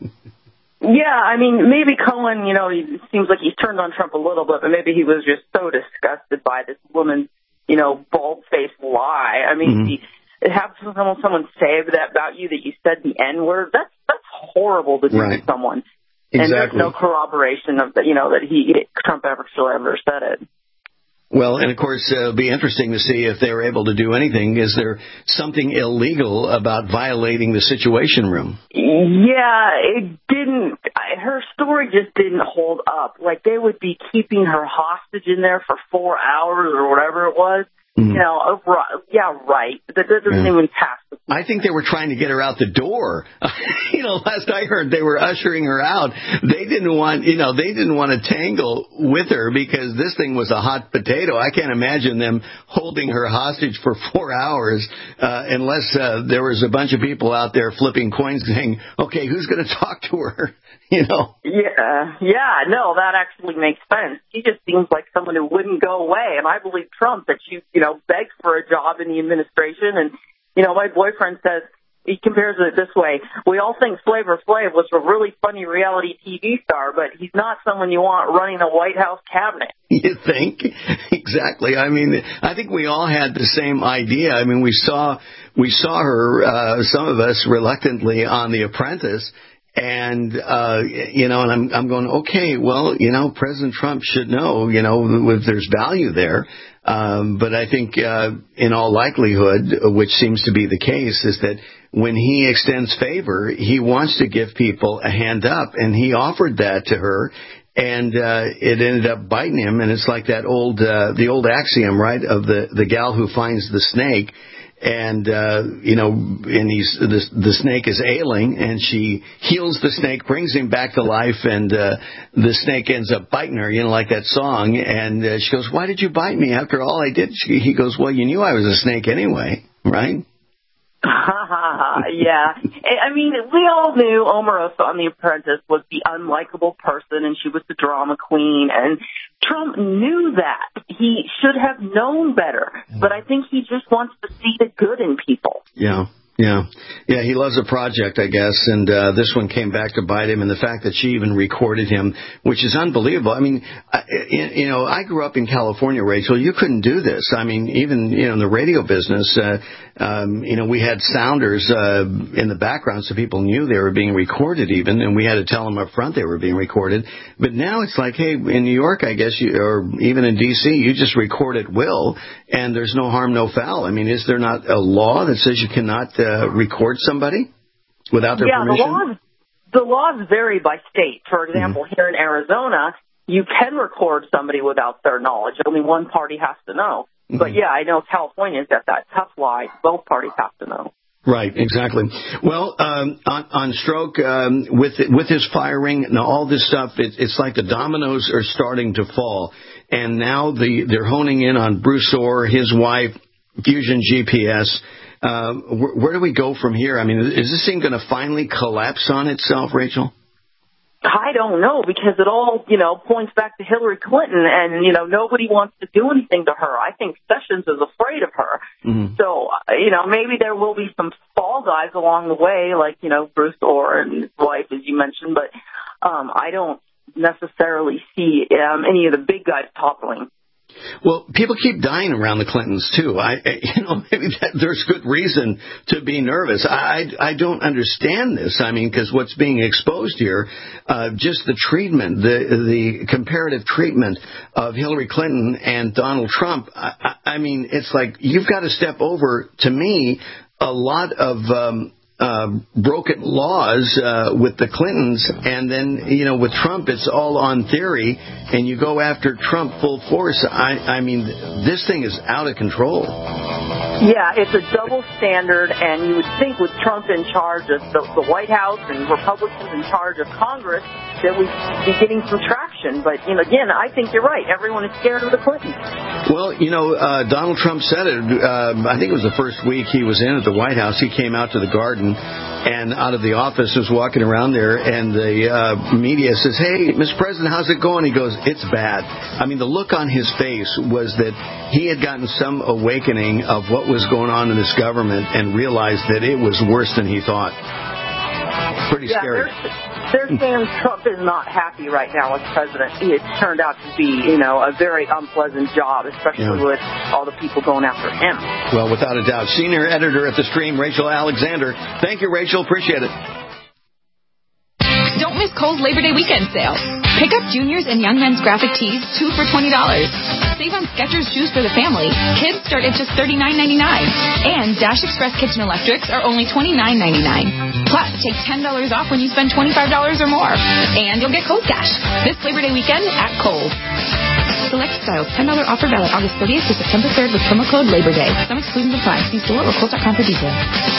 Yeah, maybe Cohen, it seems like he's turned on Trump a little bit, but maybe he was just so disgusted by this woman's, bald-faced lie. Have someone say that about you, that you said the N-word, that's horrible to do to someone. Exactly. And there's no corroboration of that, that Trump ever said it. Well, and of course, it'll be interesting to see if they were able to do anything. Is there something illegal about violating the Situation Room? Yeah, it didn't. Her story just didn't hold up. Like, they would be keeping her hostage in there for 4 hours or whatever it was. Yeah, right. That doesn't even pass. I think they were trying to get her out the door. Last I heard, they were ushering her out. They didn't want to tangle with her because this thing was a hot potato. I can't imagine them holding her hostage for 4 hours unless there was a bunch of people out there flipping coins saying, okay, who's going to talk to her? Yeah, no, that actually makes sense. She just seems like someone who wouldn't go away. And I believe Trump that she, begs for a job in the administration. And, my boyfriend says, he compares it this way. We all think Flavor Flav was a really funny reality TV star, but he's not someone you want running a White House cabinet. You think? Exactly. I think we all had the same idea. We saw her, some of us reluctantly, on The Apprentice. And, and I'm going, okay, well, President Trump should know, if there's value there. But I think, in all likelihood, which seems to be the case, is that when he extends favor, he wants to give people a hand up. And he offered that to her. And, it ended up biting him. And it's like that the old axiom, right, of the gal who finds the snake. and the snake is ailing, and she heals the snake, brings him back to life, and the snake ends up biting her, like that song. And she goes, "Why did you bite me after all I did?" He goes, "Well, you knew I was a snake anyway, right?" Yeah. I mean, we all knew Omarosa on The Apprentice was the unlikable person, and she was the drama queen, and Trump knew that. He should have known better, but I think he just wants to see the good in people. Yeah. He loves a project, I guess, and this one came back to bite him, and the fact that she even recorded him, which is unbelievable. I mean, I grew up in California, Rachel. You couldn't do this. I mean, even, in the radio business, we had sounders in the background so people knew they were being recorded even, and we had to tell them up front they were being recorded. But now it's like, hey, in New York, I guess, or even in D.C., you just record at will, and there's no harm, no foul. I mean, is there not a law that says you cannot record somebody without their permission? The laws vary by state. For example, here in Arizona, you can record somebody without their knowledge. Only one party has to know. But yeah, I know California's got that tough law. Both parties have to know. Right, exactly. Well, on Strzok, with his firing and all this stuff, it's like the dominoes are starting to fall. And now they're honing in on Bruce Orr, his wife, Fusion GPS. Where do we go from here? I mean, is this thing going to finally collapse on itself, Rachel? I don't know, because it all, points back to Hillary Clinton, and, nobody wants to do anything to her. I think Sessions is afraid of her. So, maybe there will be some fall guys along the way, like, Bruce Orr and his wife, as you mentioned, but I don't necessarily see any of the big guys toppling. Well, people keep dying around the Clintons, too. Maybe there's good reason to be nervous. I don't understand this. I mean, because what's being exposed here, just the treatment, the comparative treatment of Hillary Clinton and Donald Trump, I mean, it's like you've got to step over, to me, a lot of broken laws with the Clintons, and then, with Trump, it's all on theory, and you go after Trump full force. I mean, this thing is out of control. Yeah, it's a double standard, and you would think with Trump in charge of the White House and Republicans in charge of Congress that we'd be getting some traction. But, again, I think you're right. Everyone is scared of the Clintons. Well, Donald Trump said it. I think it was the first week he was in at the White House. He came out to the garden and out of the office was walking around there, and the media says, "Hey, Mr. President, how's it going?" He goes, "It's bad." I mean, the look on his face was that he had gotten some awakening of what was going on in this government and realized that it was worse than he thought. Pretty scary. They're saying Trump is not happy right now as president. It turned out to be, a very unpleasant job, especially with all the people going after him. Well, without a doubt. Senior editor at The Stream, Rachel Alexander. Thank you, Rachel. Appreciate it. Don't miss Kohl's Labor Day weekend sale. Pick up juniors and young men's graphic tees, 2 for $20. Save on Skechers shoes for the family. Kids start at just $39.99. And Dash Express Kitchen Electrics are only $29.99. Plus, take $10 off when you spend $25 or more. And you'll get Kohl's Cash. This Labor Day weekend at Kohl's. Select styles. $10 offer valid August 30th to September 3rd with promo code Labor Day. Some exclusions apply. See store or Kohl's.com for details.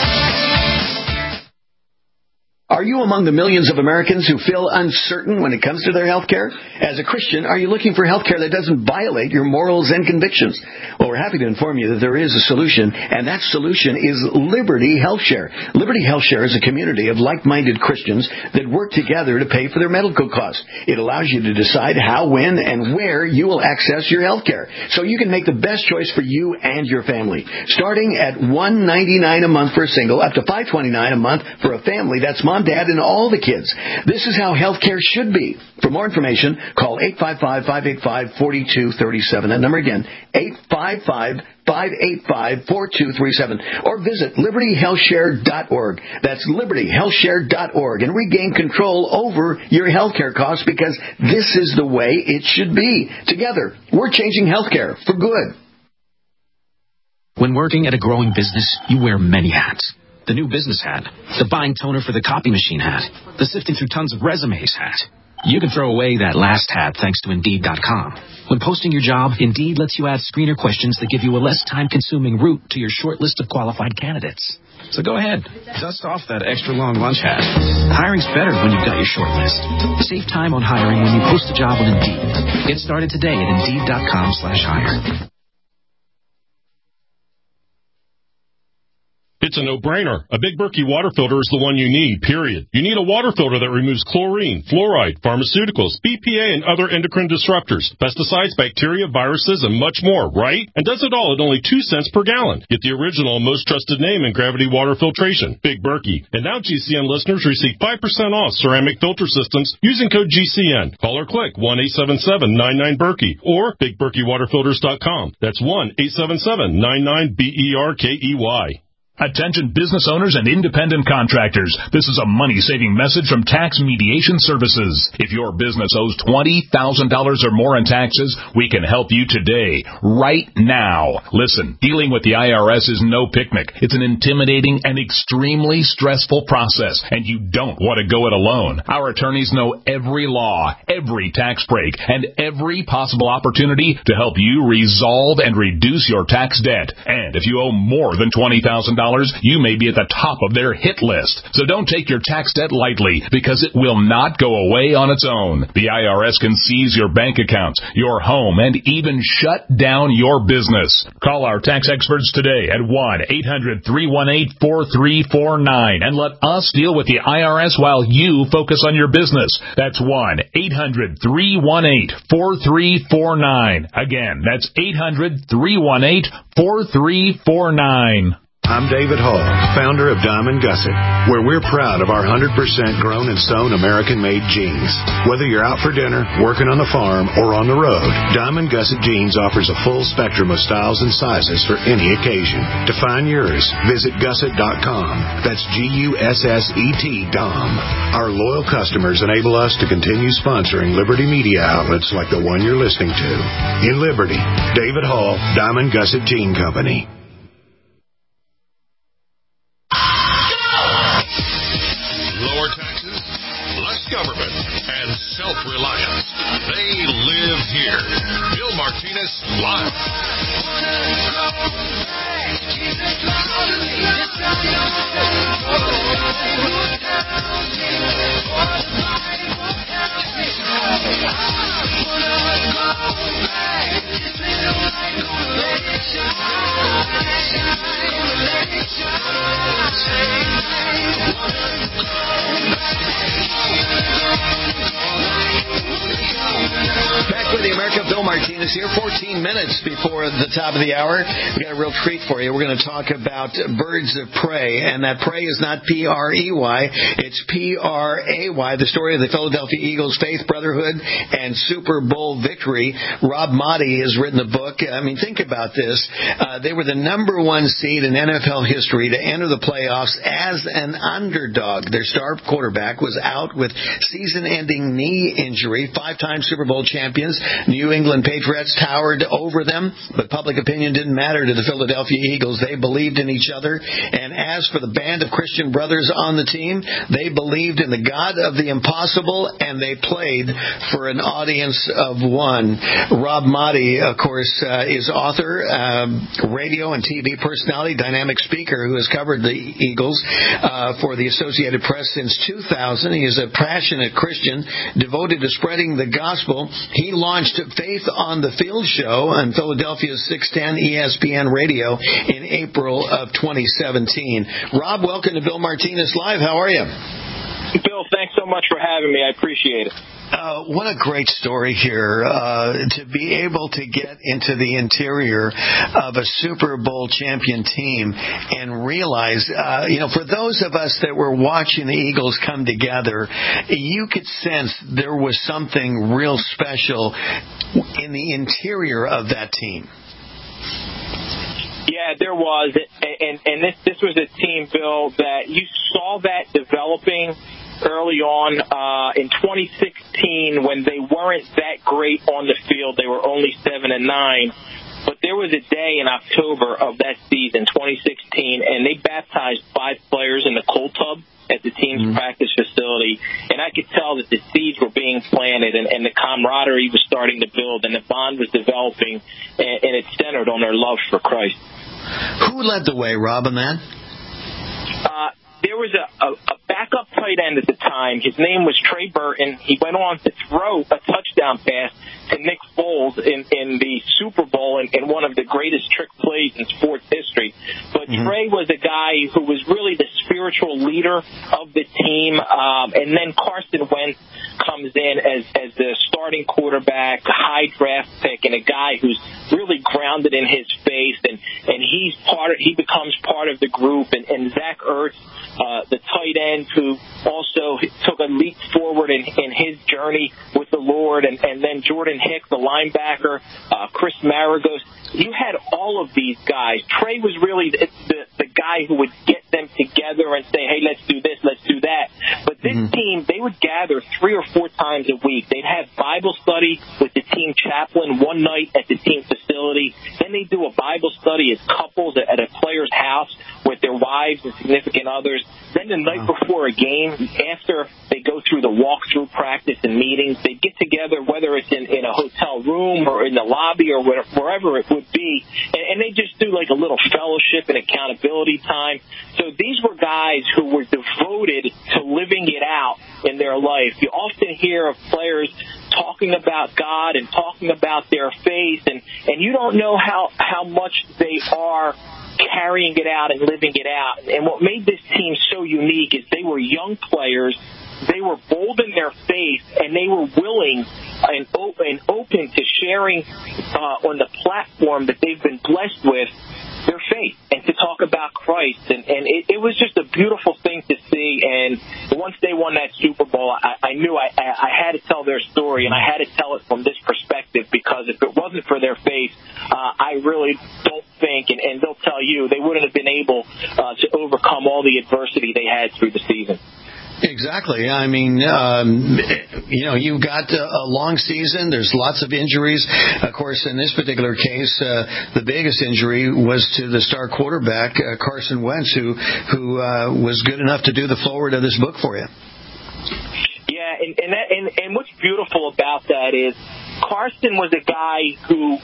Are you among the millions of Americans who feel uncertain when it comes to their health care? As a Christian, are you looking for health care that doesn't violate your morals and convictions? Well, we're happy to inform you that there is a solution, and that solution is Liberty HealthShare. Liberty HealthShare is a community of like-minded Christians that work together to pay for their medical costs. It allows you to decide how, when, and where you will access your health care, so you can make the best choice for you and your family. Starting at $199 a month for a single, up to $529 a month for a family. That's mom, dad, and all the kids. This is how healthcare should be. For more information, call 855-585-4237. That number again, 855-585-4237. Or visit libertyhealthshare.org. That's libertyhealthshare.org. And regain control over your healthcare costs, because this is the way it should be. Together, we're changing healthcare for good. When working at a growing business, you wear many hats. The new business hat, the buying toner for the copy machine hat, the sifting through tons of resumes hat. You can throw away that last tab thanks to Indeed.com. When posting your job, Indeed lets you add screener questions that give you a less time-consuming route to your short list of qualified candidates. So go ahead, dust off that extra long lunch hat. Hiring's better when you've got your short list. Save time on hiring when you post a job on Indeed. Get started today at Indeed.com/hire. It's a no-brainer. A Big Berkey water filter is the one you need, period. You need a water filter that removes chlorine, fluoride, pharmaceuticals, BPA, and other endocrine disruptors, pesticides, bacteria, viruses, and much more, right? And does it all at only 2 cents per gallon. Get the original and most trusted name in gravity water filtration, Big Berkey. And now GCN listeners receive 5% off ceramic filter systems using code GCN. Call or click 1-877-99-BERKEY or BigBerkeyWaterFilters.com. That's 1-877-99-BERKEY. Attention business owners and independent contractors. This is a money-saving message from Tax Mediation Services. If your business owes $20,000 or more in taxes, we can help you today, right now. Listen, dealing with the IRS is no picnic. It's an intimidating and extremely stressful process, and you don't want to go it alone. Our attorneys know every law, every tax break, and every possible opportunity to help you resolve and reduce your tax debt. And if you owe more than $20,000, you may be at the top of their hit list. So don't take your tax debt lightly, because it will not go away on its own. The IRS can seize your bank accounts, your home, and even shut down your business. Call our tax experts today at 1-800-318-4349 and let us deal with the IRS while you focus on your business. That's 1-800-318-4349. Again, that's 800-318-4349. I'm David Hall, founder of Diamond Gusset, where we're proud of our 100% grown and sewn American-made jeans. Whether you're out for dinner, working on the farm, or on the road, Diamond Gusset Jeans offers a full spectrum of styles and sizes for any occasion. To find yours, visit Gusset.com. That's Gusset.com. Our loyal customers enable us to continue sponsoring Liberty media outlets like the one you're listening to. In Liberty, David Hall, Diamond Gusset Jean Company. Lower taxes, less government, and self-reliance. They live here. Bill Martinez Live. Back with the America. Bill Martinez here. 14 minutes before the top of the hour. We got a real treat for you. We're going to talk about birds of prey, and that prey is not P-R-E-Y. It's P-R-A-Y. The story of the Philadelphia Eagles' faith, brotherhood, and Super Bowl victory. Rob Maaddi has written the book. I mean, think about this. They were the number one seed in NFL history to enter the playoffs as an underdog. Their star quarterback was out with season-ending knee injury. 5-time Super Bowl champions. New England Patriots towered over them, but public opinion didn't matter to the Philadelphia Eagles. They believed in each other. And as for the band of Christian brothers on the team, they believed in the God of the impossible, and they played for an audience of one. Rob Maaddi, of course, is author, radio and TV personality, dynamic speaker who has covered the Eagles for the Associated Press since 2000. He is a passionate Christian devoted to spreading the gospel. He launched Faith on the Field show on Philadelphia's 610 ESPN radio in April of 2017. Rob, welcome to Bill Martinez Live. How are you? Bill, thanks so much for having me. I appreciate it. What a great story here, to be able to get into the interior of a Super Bowl champion team and realize, for those of us that were watching the Eagles come together, you could sense there was something real special in the interior of that team. Yeah, there was. And this was a team, Bill, that you saw that developing early on in 2016 when they weren't that great on the field. They were only 7-9. But there was a day in October of that season, 2016, and they baptized 5 players in the cold tub at the team's practice facility, and I could tell that the seeds were being planted and the camaraderie was starting to build and the bond was developing, and it centered on their love for Christ. Who led the way, Rob, on that? There was a backup tight end at the time. His name was Trey Burton. He went on to throw a touchdown pass to Nick Foles in the Super Bowl in one of the greatest trick plays in sports history. But Trey was a guy who was really the spiritual leader of the team. And then Carson Wentz comes in as the starting quarterback, a high draft pick, and a guy who's really grounded in his faith. And he becomes part of the group. And Zach Ertz, the tight end, who also took a leap forward in his journey with the Lord, and then Jordan Hicks, the linebacker, Chris Maragos. You had all of these guys. Trey was really the guy who would get them together and say, hey, let's do this, let's do that. But this team, they would gather 3 or 4 times a week. They'd have Bible study with the team chaplain one night at the team facility. Then they'd do a Bible study as couples at a player's house with their wives and significant others. Then the night before a game, after they go through the walkthrough practice and meetings, they get together, whether it's in a hotel room or in the lobby or wherever it would be, and they just do like a little fellowship and accountability time. So these were guys who were devoted to living it out in their life. You often hear of players talking about God and talking about their faith, and you don't know how much they are carrying it out and living it out. And what made this team so unique is they were young players. They were bold in their faith, and they were willing and open to sharing on the platform that they've been blessed with their faith and to talk about Christ. And it was just a beautiful thing to see. And once they won that Super Bowl, I knew I had to tell their story, and I had to tell it from this perspective, because if it wasn't for their faith, I really don't think, and they'll tell you, they wouldn't have been able to overcome all the adversity they had through the season. Exactly. I mean, you've got a long season. There's lots of injuries. Of course, in this particular case, the biggest injury was to the star quarterback, Carson Wentz, who was good enough to do the foreword of this book for you. Yeah, and what's beautiful about that is Carson was a guy who,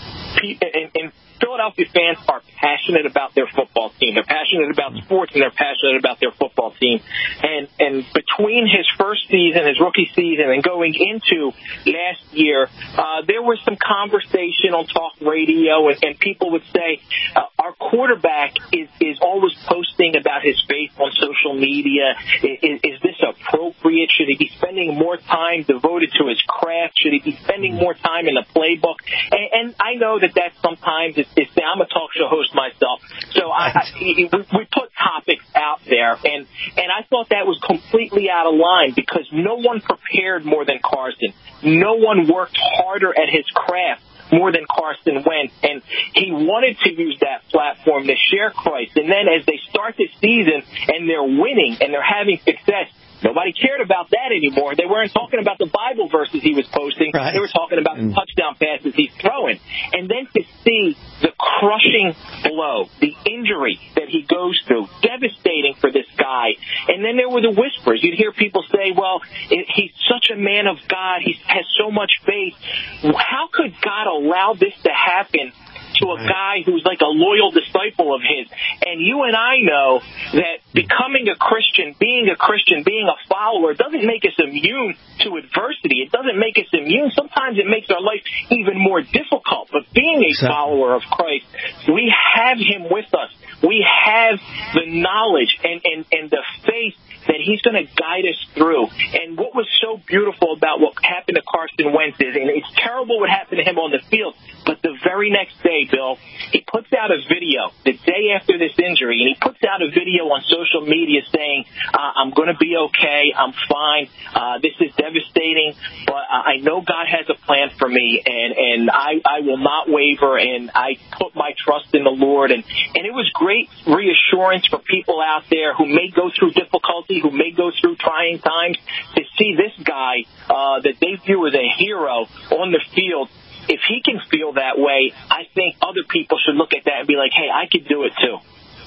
and Philadelphia fans are passionate about their football team. They're passionate about sports, and they're passionate about their football team. And between his first season, his rookie season, and going into last year, there was some conversation on talk radio, and people would say, our quarterback is always posting about his faith on social media. Is this appropriate? Should he be spending more time devoted to his craft? Should he be spending more time in the playbook? And I know that sometimes I'm a talk show host myself, so we put topics out there, and I thought that was completely out of line, because no one prepared more than Carson. No one worked harder at his craft more than Carson Wentz, and he wanted to use that platform to share Christ. And then as they start the season and they're winning and they're having success, nobody cared about that anymore. They weren't talking about the Bible verses he was posting. Right. They were talking about the touchdown passes he's throwing. And then to see the crushing blow, the injury that he goes through, devastating for this guy. And then there were the whispers. You'd hear people say, well, he's such a man of God. He has so much faith. How could God allow this to happen to a guy who's like a loyal disciple of his? And you and I know that becoming a Christian, being a follower, doesn't make us immune to adversity. It doesn't make us immune. Sometimes it makes our life even more difficult. But being a follower of Christ, we have him with us. We have the knowledge and the faith that he's going to guide us through. And what was so beautiful about what happened to Carson Wentz is, and it's terrible what happened to him on the field, but the very next day, Bill, he puts out a video the day after this injury, and he puts out a video on social media saying, I'm going to be okay, I'm fine, this is devastating, but I know God has a plan for me, and I will not waver, and I put my trust in the Lord. And it was great reassurance for people out there who may go through difficulty, who may go through trying times, to see this guy that they view as a hero on the field. If he can feel that way, I think other people should look at that and be like, hey, I could do it too.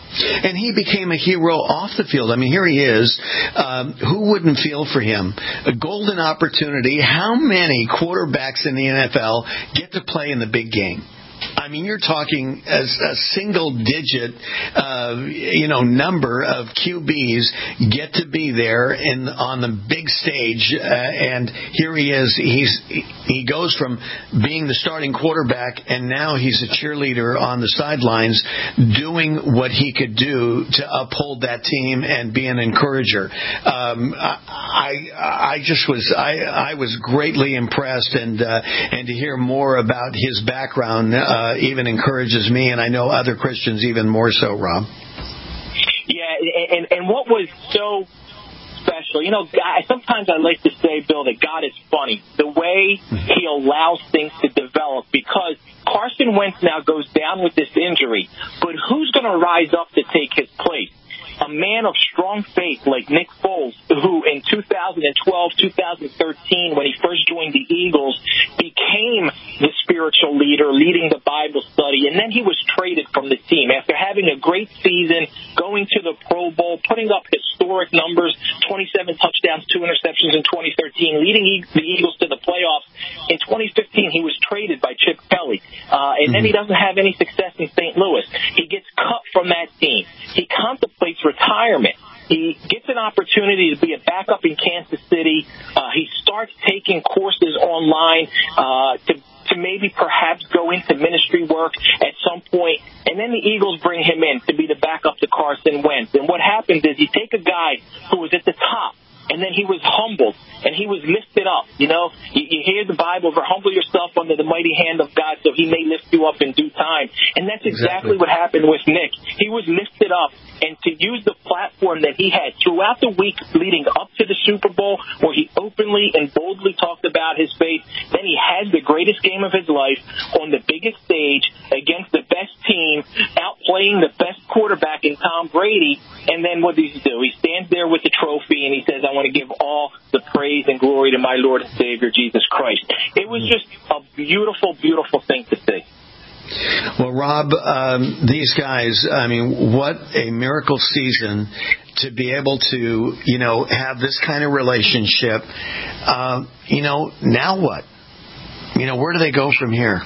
And he became a hero off the field. I mean, here he is. Who wouldn't feel for him? A golden opportunity. How many quarterbacks in the NFL get to play in the big game? I mean, you're talking a single-digit, number of QBs get to be there on the big stage, and here he is. He goes from being the starting quarterback, and now he's a cheerleader on the sidelines, doing what he could do to uphold that team and be an encourager. I was greatly impressed, and to hear more about his background even encourages me, and I know other Christians even more so, Rob. Yeah, and what was so special, sometimes I like to say, Bill, that God is funny. The way he allows things to develop, because Carson Wentz now goes down with this injury, but who's going to rise up to take his place? A man of strong faith like Nick Foles, who in 2012, 2013, when he first joined the Eagles, became the spiritual leader, leading the Bible study, and then he was traded from the team after having a great season, going to the Pro Bowl, putting up historic numbers, 27 touchdowns, 2 interceptions in 2013, leading the Eagles to the playoffs. In 2015, he was traded by Chip Kelly, and then he doesn't have any success in St. Louis. He gets cut from that team. He contemplates retirement. He gets an opportunity to be a backup in Kansas City. He starts taking courses online to maybe perhaps go into ministry work at some point. And then the Eagles bring him in to be the backup to Carson Wentz. And what happens is you take a guy who was at the top, and then he was humbled, and he was lifted up. You hear the Bible, humble yourself under the mighty hand of God so he may lift you up in due time. And that's exactly what happened with Nick. He was lifted up, and to use the platform that he had throughout the week leading up to the Super Bowl, where he openly and boldly talked about his faith, then he has the greatest game of his life on the biggest stage against the best team, outplaying the best quarterback in Tom Brady. And then what does he do? He stands there with the trophy, and he says, I want to give all the praise and glory to my Lord and Savior, Jesus Christ. It was just a beautiful, beautiful thing to see. Well, Rob, these guys, I mean, what a miracle season to be able to, have this kind of relationship. Now what? Where do they go from here?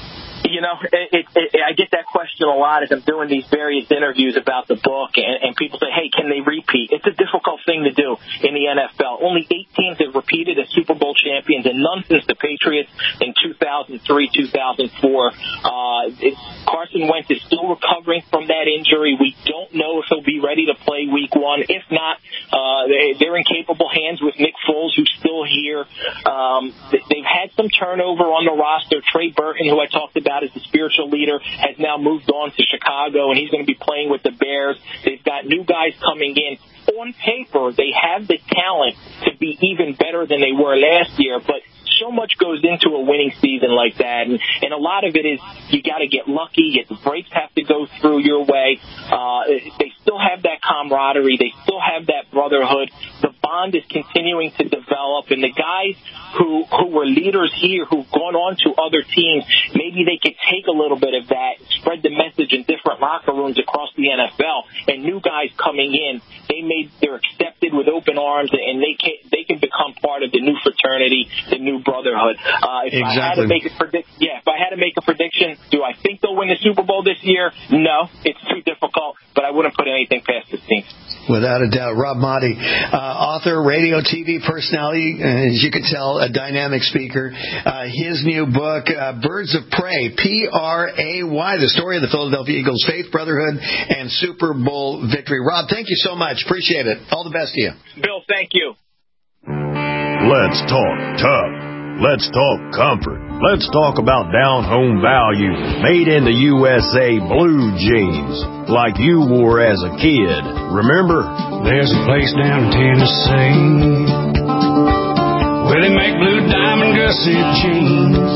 I get that question a lot as I'm doing these various interviews about the book, and people say, hey, can they repeat? It's a difficult thing to do in the NFL. Only 8 teams have repeated as Super Bowl champions, and none since the Patriots in 2003, 2004. Carson Wentz is still recovering from that injury. We don't know if he'll be ready to play week 1. If not, they're in capable hands with Nick Foles, who's still here. They've had some turnover on the roster. Trey Burton, who I talked about as the spiritual leader, has now moved on to Chicago, and he's going to be playing with the Bears. They've got new guys coming in. On paper, they have the talent to be even better than they were last year, but so much goes into a winning season like that, and a lot of it is you got to get lucky. The breaks have to go through your way. They still have that camaraderie. They still have that brotherhood. The bond is continuing to develop, and the guys who were leaders here who've gone on to other teams, maybe they could take a little bit of that, spread the message in different locker rooms across the NFL, and new guys coming in, they're accepted with open arms, and they can become part of the new fraternity, the new brotherhood. If I had to make a prediction, do I think they'll win the Super Bowl this year? No, it's too difficult, but I wouldn't put anything past this team. Without a doubt. Rob Maaddi, author, radio, TV personality, as you can tell, a dynamic speaker. His new book, Birds of Prey, P-R-A-Y, the story of the Philadelphia Eagles' faith, brotherhood, and Super Bowl victory. Rob, thank you so much. Appreciate it. All the best to you. Bill, thank you. Let's talk tough. Let's talk comfort. Let's talk about down-home value, made in the USA blue jeans, like you wore as a kid. Remember? There's a place down in Tennessee where they make blue diamond gusset jeans.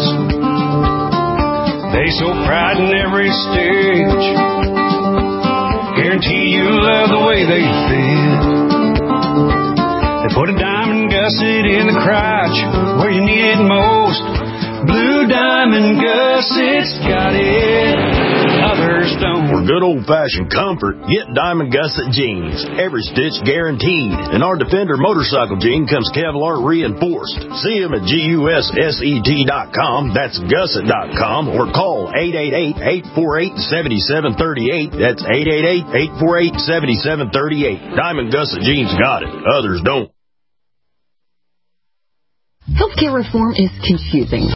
They show pride in every stitch, guarantee you'll love the way they fit. They put a diamond gusset in the crotch where you need it most. Blue Diamond Gussets got it, others don't. good old-fashioned comfort, get Diamond Gusset jeans. Every stitch guaranteed. And our Defender motorcycle jean comes Kevlar reinforced. See them at GUSSET.com. That's Gusset.com. Or call 888-848-7738. That's 888-848-7738. Diamond Gusset jeans got it. Others don't. Healthcare reform is confusing.